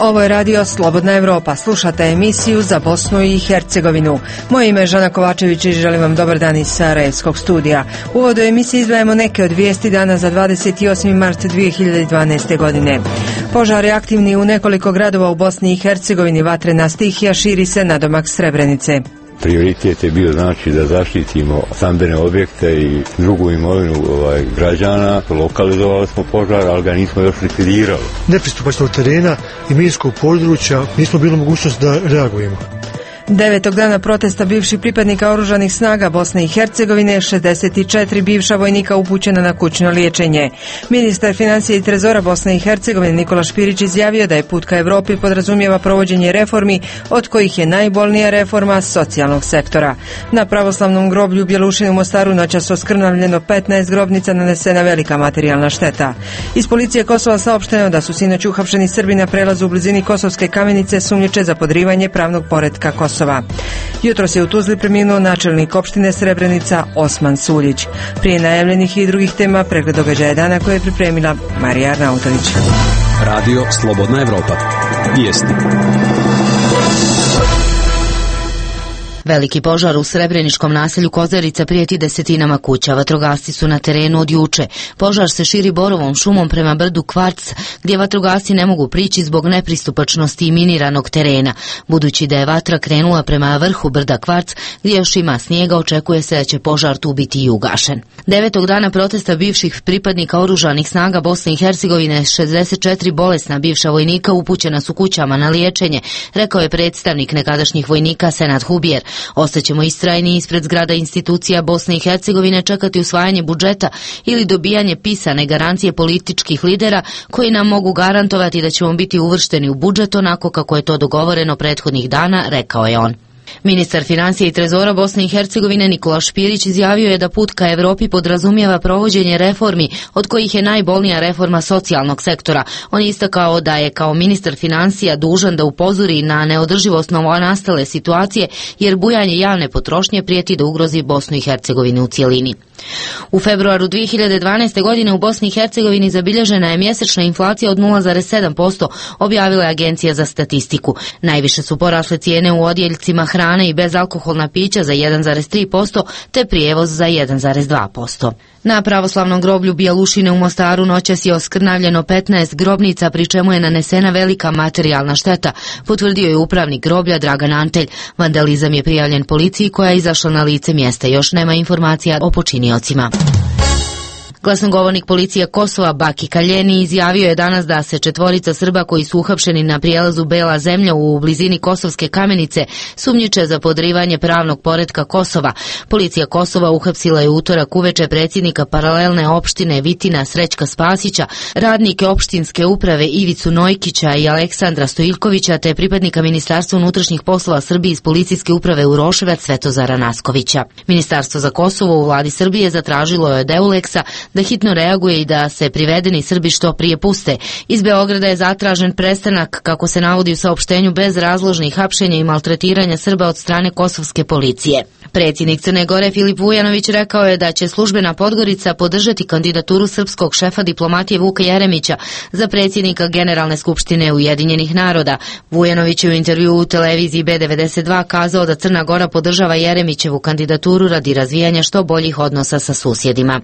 Ovo je radio Slobodna Evropa. Slušate emisiju za Bosnu i Hercegovinu. Moje ime je Žana Kovačević i želim vam dobar dan iz Sarajevskog studija. U uvodu emisije izdvajamo neke od vijesti dana za 28. mart 2012. godine. Požar je aktivni u nekoliko gradova u Bosni i Hercegovini. Vatrena stihija širi se nadomak Srebrenice. Prioritet je bio znači da zaštitimo stambene objekte i drugu imovinu građana. Lokalizovali smo požar, ali ga nismo još likvidirali. Nepristupačnog terena i minskog područja nismo bili mogućnost da reagujemo. 9. dana protesta bivših pripadnika oružanih snaga Bosne i Hercegovine, 64 bivša vojnika upućena na kućno liječenje. Ministar financija i trezora Bosne i Hercegovine Nikola Špirić izjavio da je put ka Evropi podrazumijeva provođenje reformi, od kojih je najbolnija reforma socijalnog sektora. Na pravoslavnom groblju u Bjelušini u Mostaru noćas oskrnavljeno 15 grobnica, nanesena velika materijalna šteta. Iz policije Kosova saopšteno da su sinoć uhapšeni Srbi na prelazu u blizini Kosovske Kamenice, sumnjiče za podrivanje pravnog poretka Kosova. Jutros je u Tuzli preminuo načelnik opštine Srebrenica Osman Suljić. Prije najavljenih i drugih tema pregled događaja dana koje je pripremila Marija Arnautović. Radio Slobodna Evropa. Vijesti. Veliki požar u srebreničkom naselju Kozarica prijeti desetinama kuća. Vatrogasci su na terenu od juče. Požar se širi borovom šumom prema brdu Kvarc, gdje vatrogasci ne mogu prići zbog nepristupačnosti i miniranog terena. Budući da je vatra krenula prema vrhu brda Kvarc, gdje još ima snijega, očekuje se da će požar tu biti i ugašen. 9. dana protesta bivših pripadnika oružanih snaga Bosne i Hercegovine, 64 bolesna bivša vojnika upućena su kućama na liječenje, rekao je predstavnik nekadašnjih vojnika Senad Hubjer. Ostaćemo istrajni ispred zgrada institucija Bosne i Hercegovine čekati usvajanje budžeta ili dobijanje pisane garancije političkih lidera koji nam mogu garantovati da ćemo biti uvršteni u budžet onako kako je to dogovoreno prethodnih dana, rekao je on. Ministar financija i trezora Bosne i Hercegovine Nikola Špirić izjavio je da put ka Evropi podrazumijeva provođenje reformi, od kojih je najbolnija reforma socijalnog sektora. On je istakao da je kao ministar financija dužan da upozori na neodrživost novonastale situacije, jer bujanje javne potrošnje prijeti da ugrozi Bosnu i Hercegovinu u cijelini. U februaru 2012. godine u Bosni i Hercegovini zabilježena je mjesečna inflacija od 0,7%, objavila je Agencija za statistiku. Najviše su porasle cijene u odjeljcima hrane i bezalkoholna pića za 1,3%, te prijevoz za 1,2%. Na pravoslavnom groblju Bjelušine u Mostaru noćas je oskrnavljeno 15 grobnica, pri čemu je nanesena velika materijalna šteta, potvrdio je upravnik groblja Dragan Antelj. Vandalizam je prijavljen policiji koja je izašla na lice mjesta. Još nema informacija o počiniocima. Glasnogovornik policije Kosova Baki Kaljeni izjavio je danas da se 4 Srba koji su uhapšeni na prijelazu Bela zemlja u blizini Kosovske Kamenice sumnjiče za podrivanje pravnog poretka Kosova. Policija Kosova uhapsila je utorak uveče predsjednika paralelne opštine Vitina Srećka Spasića, radnike opštinske uprave Ivicu Nojkića i Aleksandra Stojiljkovića, te pripadnika Ministarstva unutrašnjih poslova Srbije iz policijske uprave Uroševac Svetozara Naskovića. Ministarstvo za Kosovo u vladi Srbije zatražilo je od Euleksa da hitno reaguje i da se privedeni Srbi što prije puste. Iz Beograda je zatražen prestanak, kako se navodi u saopštenju, bezrazložnih hapšenja i maltretiranja Srba od strane kosovske policije. Predsjednik Crne Gore Filip Vujanović rekao je da će službena Podgorica podržati kandidaturu srpskog šefa diplomatije Vuka Jeremića za predsjednika Generalne skupštine Ujedinjenih naroda. Vujanović je u intervjuu u televiziji B92 kazao da Crna Gora podržava Jeremićevu kandidaturu radi razvijanja što boljih odnosa sa susjedima.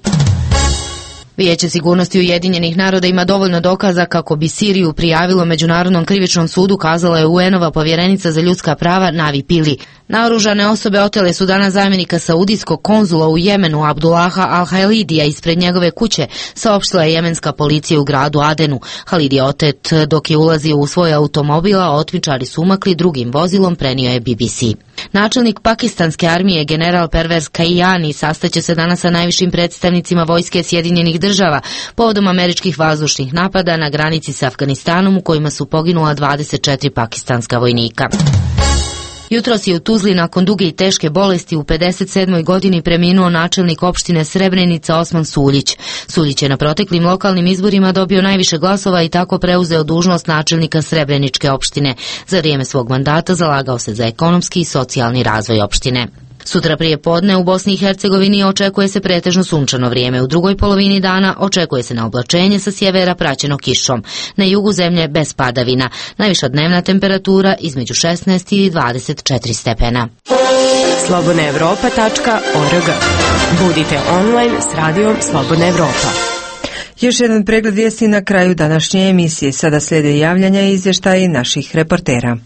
Vijeće sigurnosti Ujedinjenih naroda ima dovoljno dokaza kako bi Siriju prijavilo Međunarodnom krivičnom sudu, kazala je UN-ova povjerenica za ljudska prava Navi Pili. Naoružane osobe otele su danas zamjenika saudijskog konzula u Jemenu Abdullaha al-Halidija ispred njegove kuće, saopštila je jemenska policija u gradu Adenu. Halid je otet dok je ulazio u svoj automobil, a otmičari su umakli drugim vozilom, prenio je BBC. Načelnik pakistanske armije general Pervez Kajani sastaće se danas sa najvišim predstavnicima vojske Sjedinjenih država povodom američkih vazdušnih napada na granici s Afganistanom u kojima su poginula 24 pakistanska vojnika. Jutros je u Tuzli nakon duge i teške bolesti u 57. godini preminuo načelnik opštine Srebrenica Osman Suljić. Suljić je na proteklim lokalnim izborima dobio najviše glasova i tako preuzeo dužnost načelnika Srebreničke opštine. Za vrijeme svog mandata zalagao se za ekonomski i socijalni razvoj opštine. Sutra prije podne u Bosni i Hercegovini očekuje se pretežno sunčano vrijeme. U drugoj polovini dana očekuje se na oblačenje sa sjevera praćeno kišom. Na jugu zemlje bez padavina. Najviša dnevna temperatura između 16 i 24 stepena. slobodnaevropa.org. Budite online s radijom Slobodna Evropa. Još jedan pregled vijesti na kraju današnje emisije. Sada slijede javljanja i izvještaji naših reportera.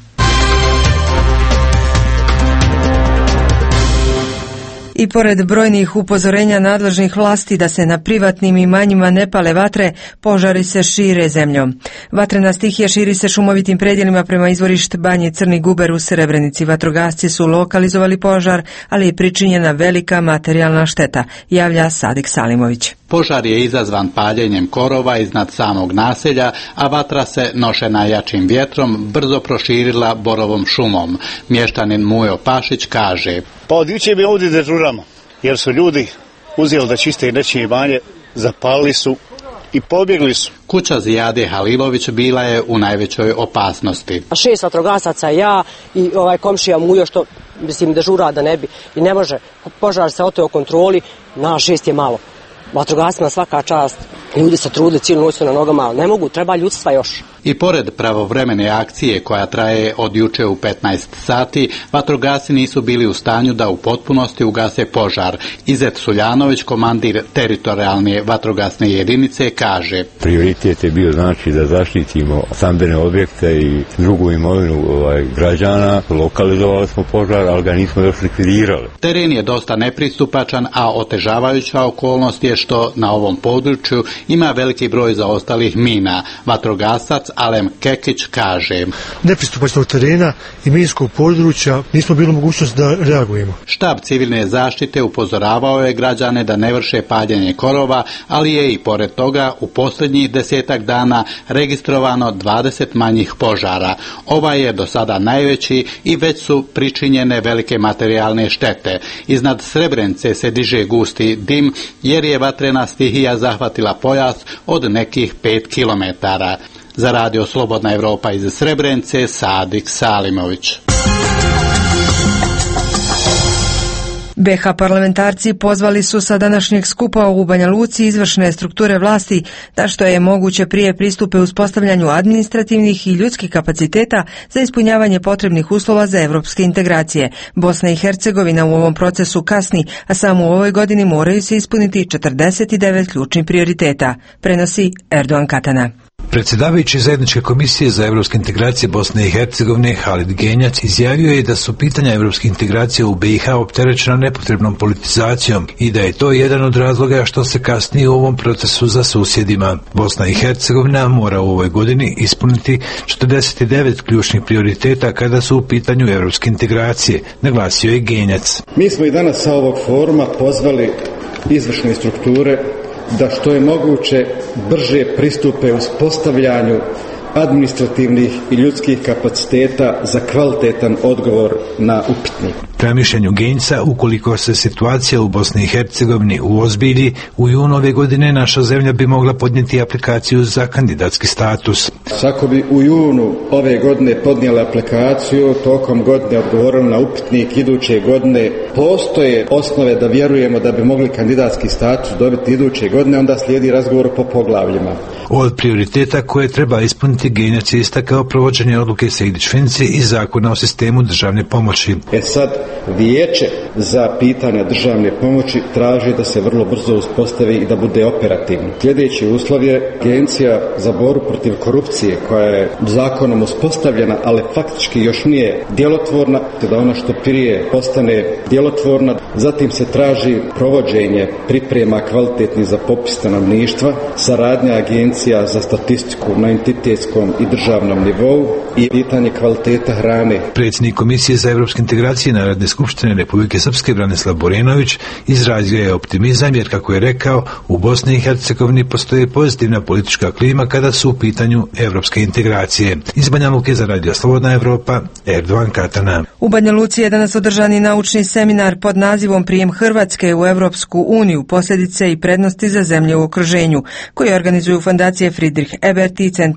I pored brojnih upozorenja nadležnih vlasti da se na privatnim imanjima ne pale vatre, požari se šire zemljom. Vatrena stihija širi se šumovitim predjelima prema izvorišt Banje Crni Guber u Srebrenici. Vatrogasci su lokalizovali požar, ali je pričinjena velika materijalna šteta, javlja Sadik Salimović. Požar je izazvan paljenjem korova iznad samog naselja, a vatra se, nošena jačim vjetrom, brzo proširila borovom šumom. Mještanin Mujo Pašić kaže: Pa od jučer bi ovdje dežuramo, jer su ljudi uzeli da čiste nečije imanje, zapalili su i pobjegli su. Kuća Zijade Halilović bila je u najvećoj opasnosti. 6 vatrogasaca, ja i komšija Mujo, što dežura da ne bi. I ne može, požar se oteo kontroli, na 6 je malo. Vatrogascima svaka čast, ljudi se trudili cijelu noć na nogama, ali ne mogu, treba ljudstva još. I pored pravovremene akcije koja traje od juče u 15 sati, vatrogasci nisu bili u stanju da u potpunosti ugase požar. Izet Suljanović, komandir teritorijalne vatrogasne jedinice, kaže: Prioritet je bio znači da zaštitimo stambene objekte i drugu imovinu građana. Lokalizovali smo požar, ali ga nismo još likvidirali. Teren je dosta nepristupačan, a otežavajuća okolnost je što na ovom području ima veliki broj zaostalih mina. Vatrogasac Alem Kekić kaže: Nepristupačnog terena i minskog područja nismo bili mogućnost da reagujemo. Štab civilne zaštite upozoravao je građane da ne vrše paljenje korova, ali je i pored toga u posljednjih 10 dana registrovano 20 manjih požara. Ovaj je do sada najveći i već su pričinjene velike materijalne štete. Iznad Srebrenice se diže gusti dim jer je vatrena stihija zahvatila pojas od nekih 5 kilometara. Za radio Slobodna Evropa iz Srebrenice, Sadik Salimović. BiH parlamentarci pozvali su sa današnjeg skupa u Banja Luci izvršne strukture vlasti da što je moguće prije pristupe uspostavljanju administrativnih i ljudskih kapaciteta za ispunjavanje potrebnih uslova za evropske integracije. Bosna i Hercegovina u ovom procesu kasni, a samo u ovoj godini moraju se ispuniti 49 ključnih prioriteta, prenosi Erdogan Katana. Predsjedavajući zajedničke komisije za evropske integracije Bosne i Hercegovine Halid Genjac izjavio je da su pitanja evropske integracije u BiH opterećena nepotrebnom politizacijom i da je to jedan od razloga što se kasni u ovom procesu za susjedima. Bosna i Hercegovina mora u ovoj godini ispuniti 49 ključnih prioriteta kada su u pitanju evropske integracije, naglasio je Genjac. Mi smo i danas sa ovog foruma pozvali izvršne strukture da što je moguće brže pristupe uspostavljanju administrativnih i ljudskih kapaciteta za kvalitetan odgovor na upitnik. Prema mišljenju Genjca, ukoliko se situacija u Bosni i Hercegovini uozbilji, u junu ove godine naša zemlja bi mogla podnijeti aplikaciju za kandidatski status. Ako bi u junu ove godine podnijela aplikaciju, tokom godine odgovorili na upitnik iduće godine, postoje osnove da vjerujemo da bi mogli kandidatski status dobiti iduće godine, onda slijedi razgovor po poglavljima. Od prioriteta koje treba ispuniti Genjac je istakao provođenje odluke Sejdić-Finci i zakona o sistemu državne pomoći. Sad Vijeće za pitanja državne pomoći traži da se vrlo brzo uspostavi i da bude operativno. Sljedeći uslov je Agencija za borbu protiv korupcije koja je zakonom uspostavljena, ali faktički još nije djelotvorna, da ona što prije postane djelotvorna. Zatim se traži provođenje priprema kvalitetnih za popis stanovništva, saradnja agencija za statistiku na entitetskom i državnom nivou i pitanje kvaliteta hrane. Predsjednik Komisije za evropske integracije Narodne skupštine Republike Srpske Branislav Borenović izrazio je optimizam jer, kako je rekao, u Bosni i Hercegovini postoji pozitivna politička klima kada su u pitanju evropske integracije. Iz Banja Luke za radio Slobodna Evropa, Erdogan Katana. U Banja Luci je danas održani naučni seminar pod nazivom Prijem Hrvatske u Evropsku uniju, posljedice i prednosti za zemlje u okruženju, koji organizuju Fondacije Friedrich Ebert i Centar za međunarodnu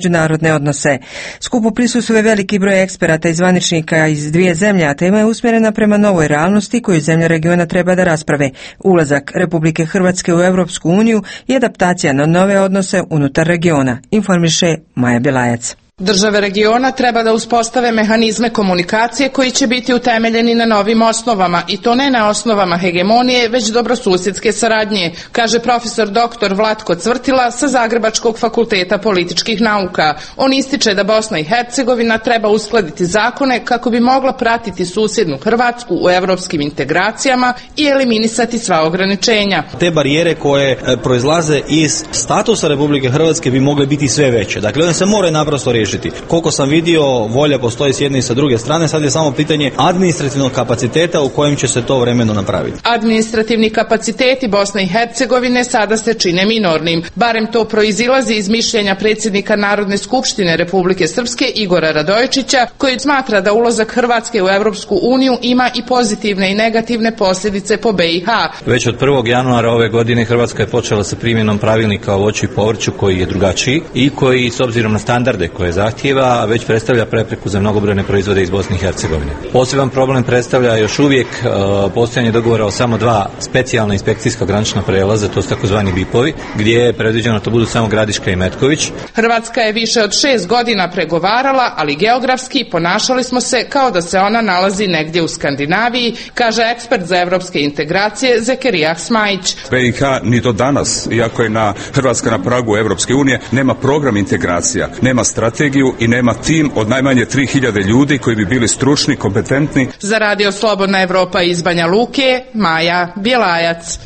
međunarodne odnose. Skupu prisustvuje veliki broj eksperata i zvaničnika iz dvije zemlje, a tema je usmjerena prema novoj realnosti koju zemlje regiona treba da rasprave. Ulazak Republike Hrvatske u Europsku uniju i adaptacija na nove odnose unutar regiona, informiše Maja Bjelajac. Države regiona treba da uspostave mehanizme komunikacije koji će biti utemeljeni na novim osnovama i to ne na osnovama hegemonije, već dobrosusjedske saradnje, kaže profesor dr. Vlatko Cvrtila sa Zagrebačkog fakulteta političkih nauka. On ističe da Bosna i Hercegovina treba uskladiti zakone kako bi mogla pratiti susjednu Hrvatsku u europskim integracijama i eliminisati sva ograničenja. Te barijere koje proizlaze iz statusa Republike Hrvatske bi mogle biti sve veće. Dakle, one se moraju naprosto riješiti. Koliko sam vidio, volja postoji s jedne i sa druge strane, sad je samo pitanje administrativnog kapaciteta u kojem će se to vremeno napraviti. Administrativni kapaciteti Bosne i Hercegovine sada se čine minornim. Barem to proizilazi iz mišljenja predsjednika Narodne skupštine Republike Srpske Igora Radojičića, koji smatra da ulazak Hrvatske u Europsku uniju ima i pozitivne i negativne posljedice po BiH. Već od 1. januara ove godine Hrvatska je počela sa primjenom pravilnika o voću i povrću koji je drugačiji i koji s obzirom na standarde koje zahtjeva već predstavlja prepreku za mnogobrojne proizvode iz Bosne i Hercegovine. Poseban problem predstavlja još uvijek postojanje dogovora o samo dva specijalna inspekcijska granična prelaza, to su takozvani BIP-ovi, gdje je predviđeno to budu samo Gradiška i Metković. Hrvatska je više od 6 godina pregovarala, ali geografski ponašali smo se kao da se ona nalazi negdje u Skandinaviji, kaže ekspert za evropske integracije Zekerijah Smajić. BiH ni do danas, iako je Hrvatska na pragu Europske unije, nema program integracija, nema strategiju i nema tim od najmanje 3000 ljudi koji bi bili stručni, kompetentni. Za Radio Slobodna Evropa iz Banja Luke, Maja Bjelajac.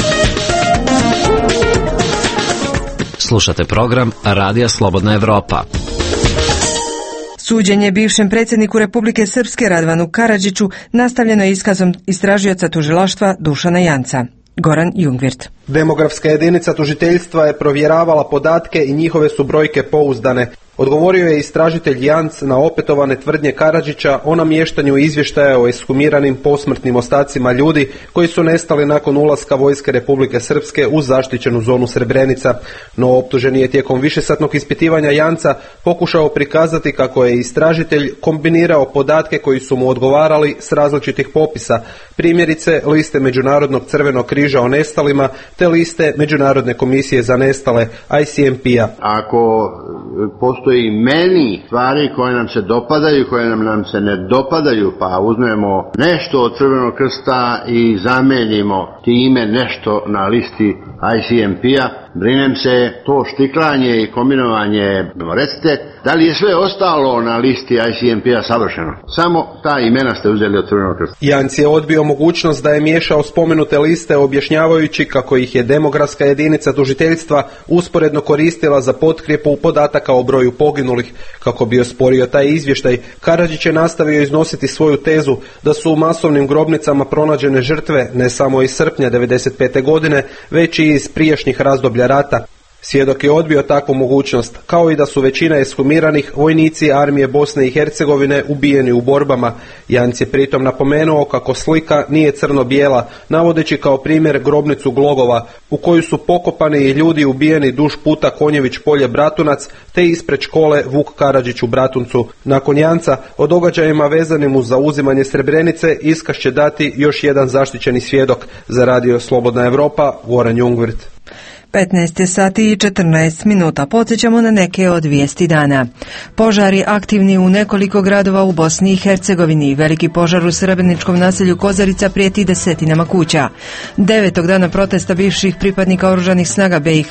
Slušate program Radija Slobodna Evropa. Suđenje bivšem predsjedniku Republike Srpske Radovanu Karadžiću nastavljeno je iskazom istražioca tužilaštva Dušana Janca. Goran Jungwirth. Demografska jedinica tužiteljstva je provjeravala podatke i njihove su brojke pouzdane. Odgovorio je istražitelj Janc na opetovane tvrdnje Karadžića o namještanju izvještaja o ekshumiranim posmrtnim ostacima ljudi koji su nestali nakon ulaska vojske Republike Srpske u zaštićenu zonu Srebrenica. No optuženi je tijekom višesatnog ispitivanja Janca pokušao prikazati kako je istražitelj kombinirao podatke koji su mu odgovarali s različitih popisa, primjerice liste Međunarodnog crvenog križa o nestalima te liste Međunarodne komisije za nestale ICMP-a. Ako postoji meni stvari koje nam se dopadaju, koje nam se ne dopadaju, pa uzmemo nešto od Crvenog krsta i zamenimo time nešto na listi ICMP-a, brinem se to štiklanje i kombinovanje. Recite, da li je sve ostalo na listi ICMP-a savršeno? Samo ta imena ste uzeli od Crvenog krsta. Janc je odbio mogućnost da je miješao spomenute liste objašnjavajući kako ih je demografska jedinica tužiteljstva usporedno koristila za potkrijepu podataka o broju poginulih. Kako bi osporio taj izvještaj, Karadžić je nastavio iznositi svoju tezu da su u masovnim grobnicama pronađene žrtve ne samo iz srpnja 1995. godine, već i iz prijašnjih razdoblja rata. Svjedok je odbio takvu mogućnost, kao i da su većina ekshumiranih vojnici armije Bosne i Hercegovine ubijeni u borbama. Janc je pritom napomenuo kako slika nije crno-bijela, navodeći kao primjer grobnicu Glogova, u koju su pokopani i ljudi ubijeni duž puta Konjević polje Bratunac, te ispred škole Vuk Karadžić u Bratuncu. Nakon Janca, o događajima vezanim uz zauzimanje Srebrenice iskaz će dati još jedan zaštićeni svjedok. Za Radio Slobodna Evropa, Goran Jungwirth. 15 sati i 14 minuta. Podsjećamo na neke od vijesti dana. Požari aktivni u nekoliko gradova u Bosni i Hercegovini. Veliki požar u srebreničkom naselju Kozarica prijeti desetinama kuća. 9. dana protesta bivših pripadnika oružanih snaga BiH,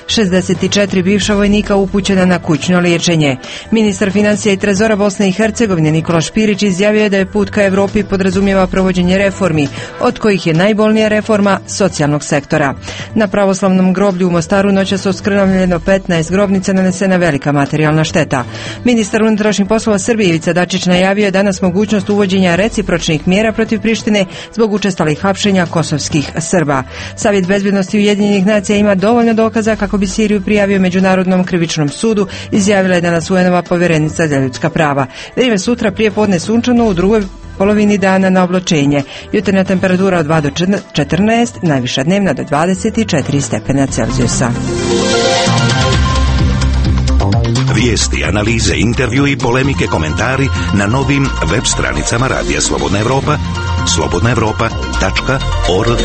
64 bivša vojnika upućena na kućno liječenje. Ministar financija i trezora Bosne i Hercegovine Nikola Špirić izjavio je da je put ka Evropi podrazumijeva provođenje reformi, od kojih je najbolnija reforma socijalnog sektora. Na pravoslavnom groblju u Mostaru noćas oskrnavljeno 15 grobnica, nanesena velika materijalna šteta. Ministar unutrašnjih poslova Srbije Ivica Dačić najavio je danas mogućnost uvođenja recipročnih mjera protiv Prištine zbog učestalih hapšenja kosovskih Srba. Savjet bezbjednosti Ujedinjenih nacija ima dovoljno dokaza kako bi Siriju prijavio Međunarodnom krivičnom sudu, izjavila je danas UN-ova povjerenica za ljudska prava. Vrijeme sutra prije podne sunčano, u drugoj polovini dana na oblačenje. Jutarnja temperatura od 2 do 14, najviša dnevna do 24 stepena Celzijusa. Vijesti, analize, intervjui, polemike, komentari na novim web stranicama Radija Slobodna Evropa, slobodnaevropa.org.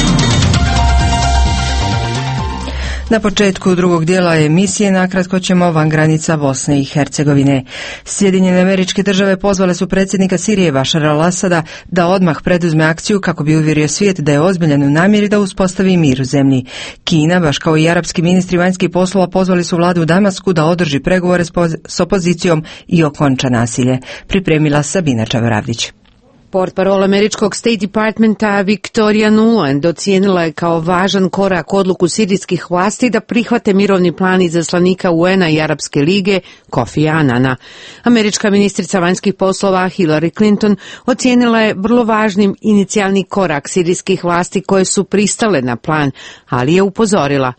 Na početku drugog dijela emisije nakratko ćemo van granica Bosne i Hercegovine. Sjedinjene Američke Države pozvale su predsjednika Sirije Bašara al-Asada da odmah preduzme akciju kako bi uvjerio svijet da je ozbiljan u namjeri da uspostavi mir u zemlji. Kina, baš kao i arapski ministri vanjskih poslova, pozvali su vladu u Damasku da održi pregovore s opozicijom i okonča nasilje. Pripremila Sabina Čavaravdić. Portparol američkog State Departmenta Victoria Nuland ocijenila je kao važan korak odluku sirijskih vlasti da prihvate mirovni plan izaslanika UN-a i Arapske lige Kofi Anana. Američka ministrica vanjskih poslova Hillary Clinton ocijenila je vrlo važnim inicijalni korak sirijskih vlasti koje su pristale na plan, ali je upozorila: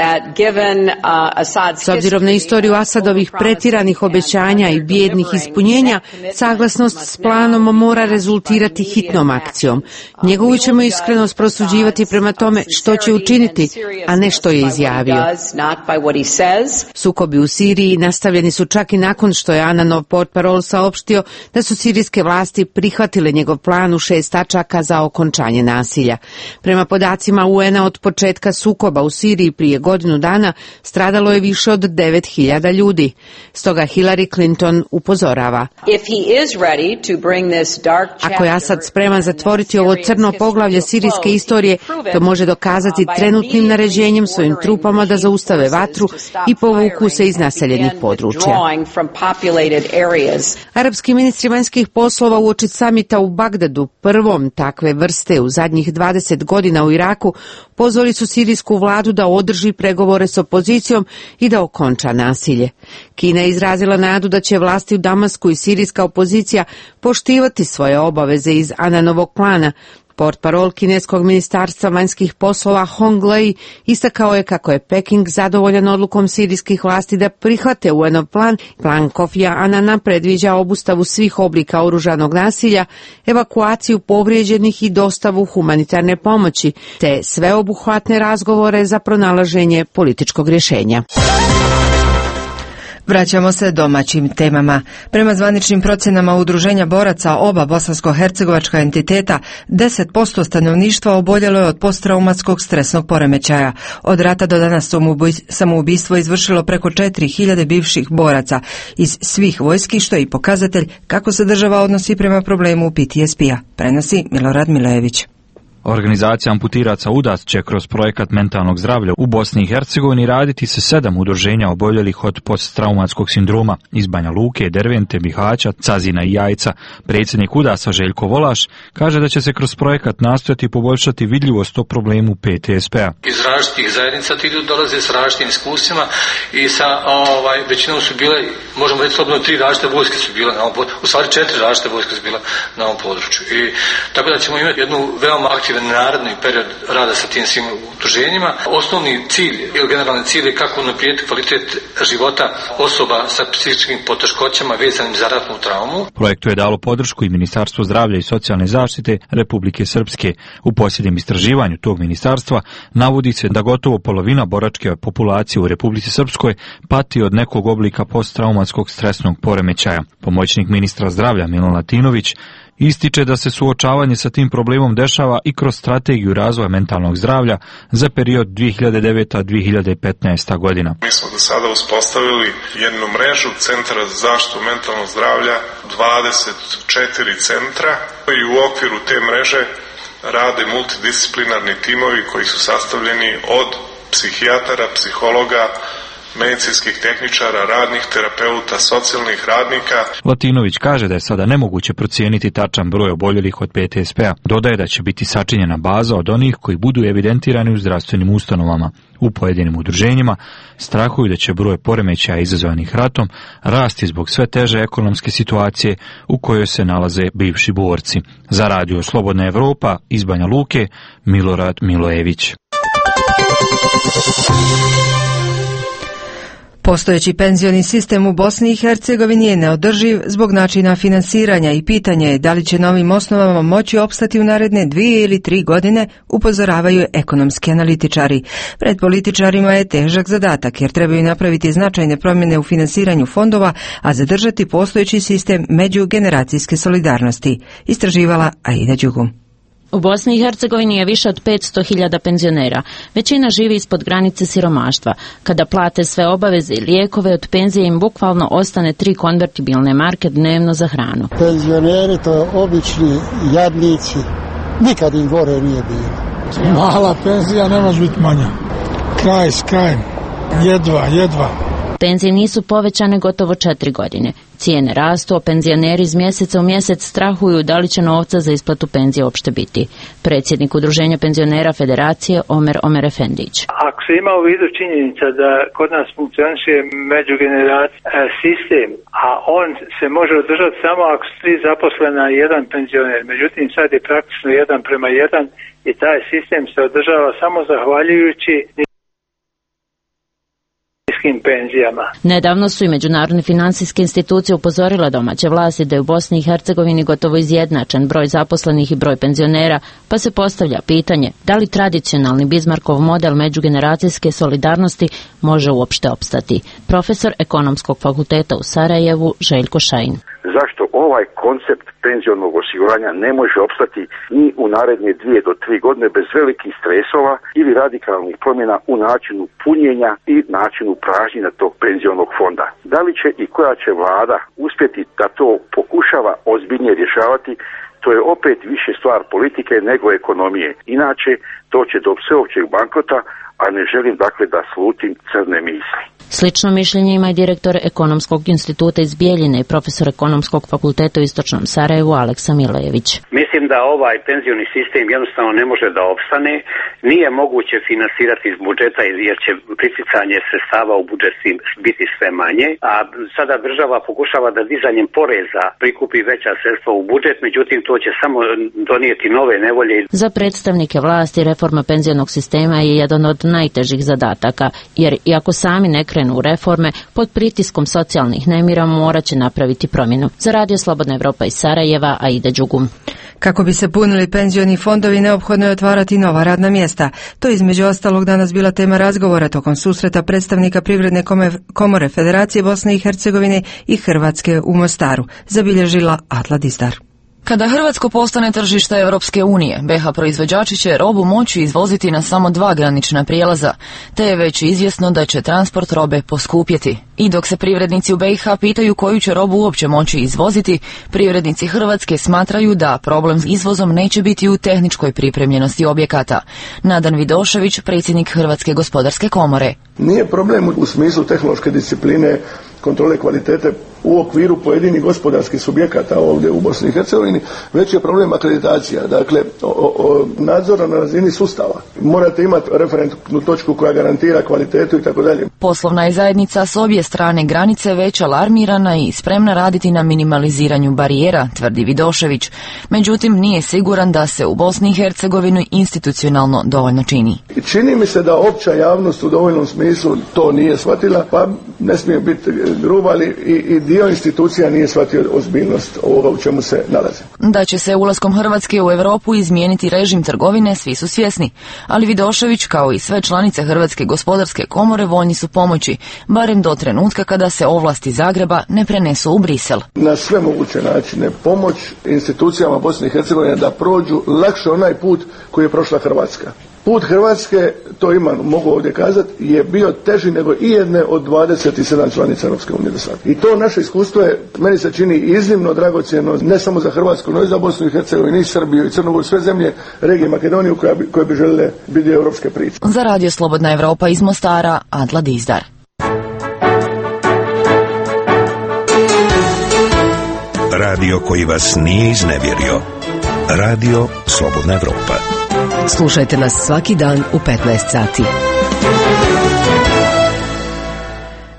s obzirom na istoriju Asadovih pretjeranih obećanja i bijednih ispunjenja, saglasnost s planom mora rezultirati hitnom akcijom. Njegovu ćemo iskrenost prosuđivati prema tome što će učiniti, a ne što je izjavio. Sukobi u Siriji nastavljeni su čak i nakon što je Ananov portparol saopštio da su sirijske vlasti prihvatile njegov plan u 6 tačaka za okončanje nasilja. Prema podacima UN-a od početka sukoba u Siriji prije godinu dana stradalo je više od 9.000 ljudi. Stoga Hillary Clinton upozorava: ako je Asad spreman zatvoriti ovo crno poglavlje sirijske istorije, to može dokazati trenutnim naređenjem svojim trupama da zaustave vatru i povuku se iz naseljenih područja. Arapski ministri vanjskih poslova uoči samita u Bagdadu, prvom takve vrste u zadnjih 20 godina u Iraku, pozvali su sirijsku vladu da održi pregovore s opozicijom i da okonča nasilje. Kina je izrazila nadu da će vlasti u Damasku i sirijska opozicija poštivati svoje obaveze iz Ananovog plana. Portparol kineskog ministarstva vanjskih poslova Hong Lei istakao je kako je Peking zadovoljan odlukom sirijskih vlasti da prihvate UN-ov plan. Plan Kofija Anana predviđa obustavu svih oblika oružanog nasilja, evakuaciju povrijeđenih i dostavu humanitarne pomoći, te sveobuhvatne razgovore za pronalaženje političkog rješenja. Vraćamo se domaćim temama. Prema zvaničnim procjenama Udruženja boraca oba bosansko-hercegovačka entiteta, 10% stanovništva oboljelo je od posttraumatskog stresnog poremećaja. Od rata do danas samoubistvo izvršilo preko 4.000 bivših boraca iz svih vojski, što je i pokazatelj kako se država odnosi prema problemu PTSP-a. Prenosi Milorad Milojević. Organizacija amputiraca UDAS će kroz projekat mentalnog zdravlja u Bosni i Hercegovini raditi se 7 udruženja oboljelih od posttraumatskog sindroma iz Banja Luke, Dervente, Bihaća, Cazina i Jajca. Predsjednik UDAS-a Željko Volaš kaže da će se kroz projekat nastojati poboljšati vidljivost o problemu PTSP-a. Iz različitih zajednica ti ljudi dolaze s različitim iskustvima i sa većinom su bile, možemo reći slobodno, 3 različite vojske su bile na ovom području, u stvari 4 različite vojske su bile na ovom području. I tako da ćemo imati jednu veoma aktivnu naredni period rada sa tim svim udruženjima. Osnovni cilj ili generalni cilj je kako unaprijediti kvalitet života osoba sa psihičkim poteškoćama vezanim za ratnu traumu. Projektu je dalo podršku i Ministarstvo zdravlja i socijalne zaštite Republike Srpske. U posljednjem istraživanju tog ministarstva navodi se da gotovo polovina boračke populacije u Republici Srpskoj pati od nekog oblika posttraumatskog stresnog poremećaja. Pomoćnik ministra zdravlja Milan Latinović ističe da se suočavanje sa tim problemom dešava i kroz strategiju razvoja mentalnog zdravlja za period 2009-2015. godina. Mi smo do sada uspostavili jednu mrežu centara za zaštitu mentalnog zdravlja, 24 centra i u okviru te mreže rade multidisciplinarni timovi koji su sastavljeni od psihijatara, psihologa, medicinskih tehničara, radnih terapeuta, socijalnih radnika. Latinović kaže da je sada nemoguće procijeniti tačan broj oboljelih od PTSP-a. Dodaje da će biti sačinjena baza od onih koji budu evidentirani u zdravstvenim ustanovama. U pojedinim udruženjima strahuju da će broj poremećaja izazvanih ratom rasti zbog sve teže ekonomske situacije u kojoj se nalaze bivši borci. Za Radio Slobodna Evropa iz Banja Luke, Milorad Milojević. Postojeći penzioni sistem u Bosni i Hercegovini je neodrživ zbog načina finansiranja i pitanje je da li će na ovim osnovama moći opstati u naredne 2 ili 3 godine, upozoravaju ekonomski analitičari. Pred političarima je težak zadatak jer trebaju napraviti značajne promjene u finansiranju fondova, a zadržati postojeći sistem međugeneracijske solidarnosti, istraživala Aida Đugum. U Bosni i Hercegovini je više od 500.000 penzionera. Većina živi ispod granice siromaštva. Kada plate sve obaveze i lijekove, od penzije im bukvalno ostane 3 konvertibilne marke dnevno za hranu. Penzioneri to obični jadnici. Nikad im gore nije bilo. Mala penzija ne može biti manja. Kraj s krajem. Jedva. Penzije nisu povećane gotovo 4 godine. Cijene rastu, a penzioneri iz mjeseca u mjesec strahuju da li će novca za isplatu penzije uopšte biti. Predsjednik Udruženja penzionera Federacije Omer Efendić. Ako se ima u vidu činjenica da kod nas funkcioniše međugeneracijski sistem, a on se može održati samo ako su 3 zaposlena i 1 penzioner. Međutim, sad je praktično 1:1 i taj sistem se održava samo zahvaljujući penzijama. Nedavno su i međunarodne financijske institucije upozorile domaće vlasti da je u Bosni i Hercegovini gotovo izjednačen broj zaposlenih i broj penzionera, pa se postavlja pitanje da li tradicionalni Bismarckov model međugeneracijske solidarnosti može uopšte opstati. Profesor Ekonomskog fakulteta u Sarajevu Željko Šajin. Zašto ovaj koncept penzionog osiguranja ne može opstati ni u naredne 2 do 3 godine bez velikih stresova ili radikalnih promjena u načinu punjenja i načinu pražnjenja tog penzionog fonda? Da li će i koja će vlada uspjeti da to pokušava ozbiljnije rješavati? To je opet više stvar politike nego ekonomije. Inače, to će do sveopćeg bankrota, a ne želim dakle da slutim crne misli. Slično mišljenje ima i direktor Ekonomskog instituta iz Bijeljine i profesor Ekonomskog fakulteta u Istočnom Sarajevu Aleksa Milejević. Mislim da ovaj penzioni sistem jednostavno ne može da opstane. Nije moguće finansirati iz budžeta jer će priticanje sredstava u budžet biti sve manje, a sada država pokušava da dizanjem poreza prikupi veća sredstva u budžet, međutim to će samo donijeti nove nevolje. Za predstavnike vlasti reforma penzionog sistema je jedan od najtežih zadataka, jer iako sami ne krenu u reforme, pod pritiskom socijalnih nemira morat će napraviti promjenu. Za Radio Slobodna Evropa iz Sarajeva, Aida Đugum. Kako bi se punili penzioni fondovi, neophodno je otvarati nova radna mjesta. To je između ostalog danas bila tema razgovora tokom susreta predstavnika Privredne komore Federacije Bosne i Hercegovine i Hrvatske u Mostaru, zabilježila Atla Dizdar. Kada Hrvatsko postane tržište Europske unije, BiH proizvođači će robu moći izvoziti na samo 2 granična prijelaza, te je već izvjesno da će transport robe poskupjeti. I dok se privrednici u BiH pitaju koju će robu uopće moći izvoziti, privrednici Hrvatske smatraju da problem s izvozom neće biti u tehničkoj pripremljenosti objekata. Nadan Vidošević, predsjednik Hrvatske gospodarske komore. Nije problem u smislu tehnološke discipline, kontrole kvalitete u okviru pojedinih gospodarskih subjekata ovdje u Bosni i Hercegovini, već je problem akreditacija, dakle nadzora na razini sustava. Morate imati referentnu točku koja garantira kvalitetu i tako dalje. Poslovna je zajednica s obje strane granice već alarmirana i spremna raditi na minimaliziranju barijera, tvrdi Vidošević. Međutim, nije siguran da se u Bosni i Hercegovini institucionalno dovoljno čini. Čini mi se da opća javnost u dovoljnom smislu to nije shvatila, pa ne smije biti gruba, ali i dio institucija nije shvatio ozbiljnost ovoga u čemu se nalaze. Da će se ulaskom Hrvatske u Europu izmijeniti režim trgovine, svi su svjesni, ali Vidošević kao i sve članice Hrvatske gospodarske komore voljni su pomoći, barem do trenutka kada se ovlasti Zagreba ne prenesu u Brisel. Na sve moguće načine pomoć institucijama Bosne i Hercegovine da prođu lakše onaj put koji je prošla Hrvatska. Put Hrvatske, to mogu ovdje kazati, je bio teži nego i jedne od 27 članica Europske unije do sada. I to naše iskustvo je, meni se čini, iznimno dragocjeno, ne samo za Hrvatsku, no i za Bosnu i Hercegovinu, i Srbiju, i Crnu Goru, sve zemlje regije Makedoniju koje bi želele biti europske priče. Za Radio Slobodna Evropa iz Mostara, Atla Dizdar. Radio koji vas nije iznevjerio. Radio Slobodna Evropa. Slušajte nas svaki dan u 15 sati.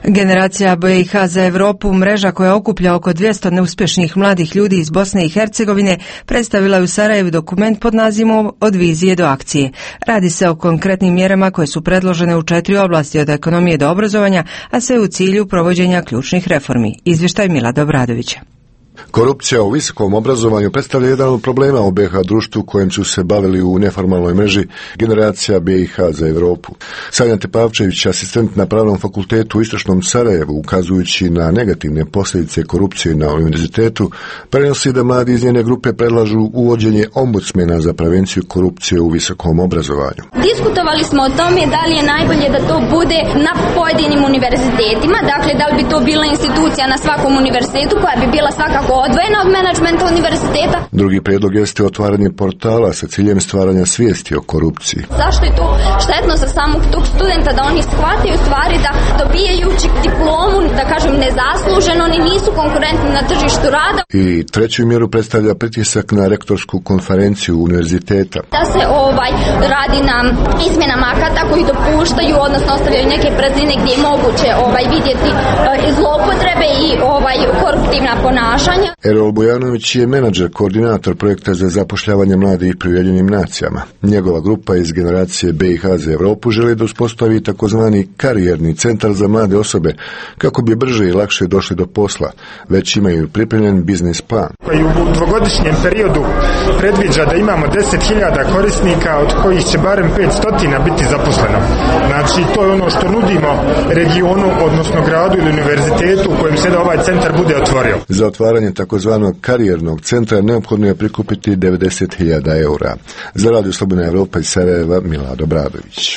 Generacija BiH za Evropu, mreža koja okuplja oko 200 neuspješnih mladih ljudi iz Bosne i Hercegovine, predstavila je u Sarajevu dokument pod nazivom Od vizije do akcije. Radi se o konkretnim mjerama koje su predložene u 4 oblasti od ekonomije do obrazovanja, a sve u cilju provođenja ključnih reformi. Izvještaj Milada Obradovića. Korupcija u visokom obrazovanju predstavlja jedan od problema u BiH društvu kojem su se bavili u neformalnoj mreži Generacija BiH za Europu. Sanja Tepavčević, asistent na Pravnom fakultetu u Istočnom Sarajevu, ukazujući na negativne posljedice korupcije na univerzitetu, prenosi da mladi iz njene grupe predlažu uvođenje ombudsmena za prevenciju korupcije u visokom obrazovanju. Diskutovali smo o tome da li je najbolje da to bude na pojedinim univerzitetima, dakle da li bi to bila institucija na svakom univerzitetu koja bi bila svakako odvojena od menadžmenta univerziteta. Drugi prijedlog jeste otvaranje portala sa ciljem stvaranja svijesti o korupciji. Zašto je to štetno za samog tog studenta da oni shvataju stvari da dobijajući diplomu, da kažem nezasluženo, oni nisu konkurentni na tržištu rada. I treću mjeru predstavlja pritisak na rektorsku konferenciju univerziteta. Da se radi na izmjenama akata koji dopuštaju, odnosno ostavljaju neke praznine gdje je moguće vidjeti zloupotrebe i koruptivna ponašanja. Erol Bujanović je menadžer, koordinator projekta za zapošljavanje mladih pri Ujedinjenim nacijama. Njegova grupa iz Generacije BiH za Europu želi da uspostavi takozvani karijerni centar za mlade osobe kako bi brže i lakše došli do posla. Već imaju pripremljen biznis plan. Koji u dvogodišnjem periodu predviđa da imamo 10.000 korisnika, od kojih će barem 500 biti zaposleno. Znači, to je ono što nudimo regionu, odnosno gradu ili univerzitetu u kojem se da ovaj centar bude otvorio. Za otvaranje takozvanog karijernog centra neophodno je prikupiti 90.000 eura. Za Radio Slobodna Evropa iz Sarajeva, Milad Obradović.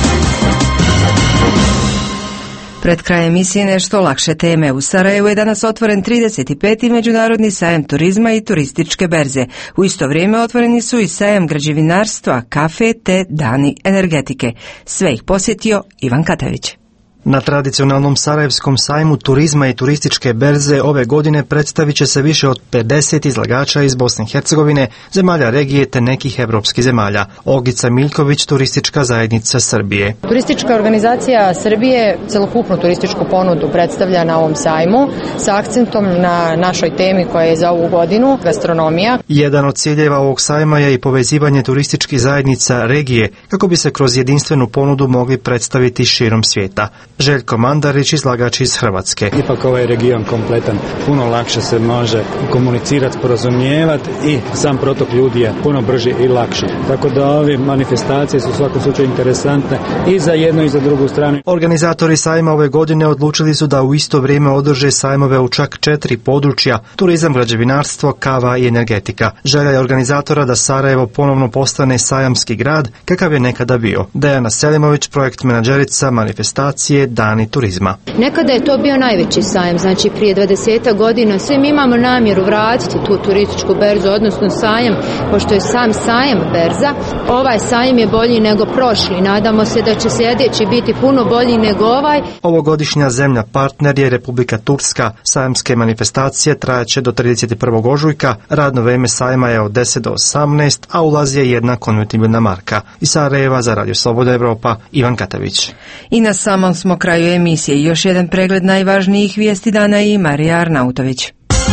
Pred krajem emisije nešto lakše teme. U Sarajevu je danas otvoren 35. Međunarodni sajam turizma i turističke berze. U isto vrijeme otvoreni su i sajam građevinarstva, kafe te dani energetike. Sve ih posjetio Ivan Katavić. Na tradicionalnom Sarajevskom sajmu turizma i turističke berze ove godine predstavit će se više od 50 izlagača iz Bosne i Hercegovine, zemalja regije te nekih evropskih zemalja. Olgica Miljković, Turistička zajednica Srbije. Turistička organizacija Srbije celokupnu turističku ponudu predstavlja na ovom sajmu sa akcentom na našoj temi koja je za ovu godinu gastronomija. Jedan od ciljeva ovog sajma je i povezivanje turističkih zajednica regije kako bi se kroz jedinstvenu ponudu mogli predstaviti širom svijeta. Željko Mandarić, izlagač iz Hrvatske. Ipak ovaj region kompletan, puno lakše se može komunicirati, sporazumijevati i sam protok ljudi je puno brži i lakši. Tako da ove manifestacije su u svakom slučaju interesantne i za jednu i za drugu stranu. Organizatori sajma ove godine odlučili su da u isto vrijeme održe sajmove u čak 4 područja: turizam, građevinarstvo, kava i energetika. Želja je organizatora da Sarajevo ponovno postane sajamski grad kakav je nekada bio. Dejana Selimović, projekt menadžerica manifestacije Dani turizma. Nekada je to bio najveći sajam, znači prije 20 godina. Svi mi imamo namjeru vratiti tu turističku berzu, odnosno sajam, pošto je sam sajam berza. Ovaj sajam je bolji nego prošli. Nadamo se da će sljedeći biti puno bolji nego ovaj. Ovogodišnja zemlja partner je Republika Turska. Sajamske manifestacije trajaće do 31. ožujka. Radno vrijeme sajma je od 10 do 18, a ulaz je jedna konvertibilna marka. Iz Sarajeva za Radio Slobodna Evropa, Ivan Katavić. I na samom smo kraju emisije. Još jedan pregled najvažnijih vijesti dana i Marija Arnautović.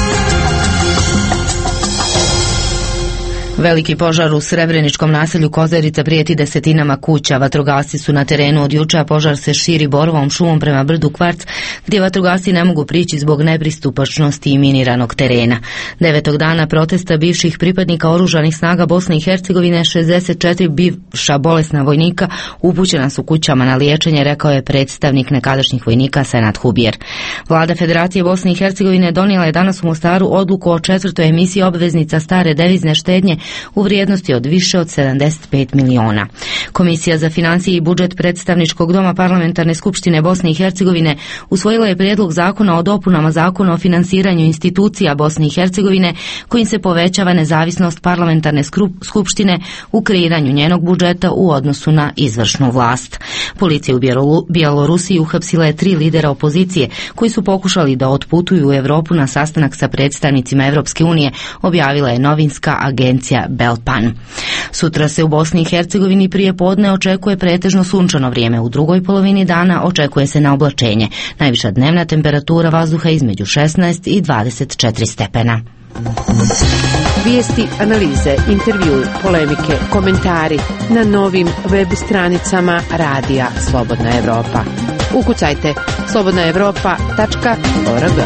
Veliki požar u srebreničkom naselju Kozarica prijeti desetinama kuća. Vatrogasci su na terenu od juče, a požar se širi borovom šumom prema brdu Kvarc, gdje vatrogasci ne mogu prići zbog nepristupačnosti i miniranog terena. 9. dana protesta bivših pripadnika oružanih snaga Bosne i Hercegovine, 64 bivša bolesna vojnika upućena su kućama na liječenje, rekao je predstavnik nekadašnjih vojnika Senad Hubjer. Vlada Federacije Bosne i Hercegovine donijela je danas u Mostaru odluku o 4. emisiji obveznica stare devizne štednje u vrijednosti od više od 75 miliona. Komisija za financije i budžet predstavničkog doma Parlamentarne skupštine Bosne i Hercegovine usvojila je prijedlog zakona o dopunama Zakona o finansiranju institucija Bosne i Hercegovine, kojim se povećava nezavisnost parlamentarne skupštine u kreiranju njenog budžeta u odnosu na izvršnu vlast. Policija u Bjelorusiji uhapsila je 3 lidera opozicije koji su pokušali da otputuju u Europu na sastanak sa predstavnicima Evropske unije, objavila je novinska agencija agencija Belpan. Sutra se u Bosni i Hercegovini prije podne očekuje pretežno sunčano vrijeme. U drugoj polovini dana očekuje se na oblačenje. Najviša dnevna temperatura vazduha između 16 i 24 stepena. Vijesti, analize, intervjui, polemike, komentari na novim web stranicama Radija Slobodna Evropa. Ukucajte slobodnaevropa.org.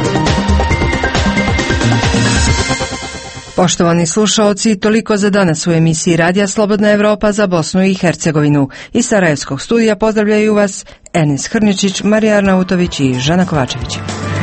Poštovani slušaoci, toliko za danas u emisiji Radija Slobodna Evropa za Bosnu i Hercegovinu. Iz Sarajevskog studija pozdravljaju vas Enis Hrničić, Marija Arnautović i Žana Kovačević.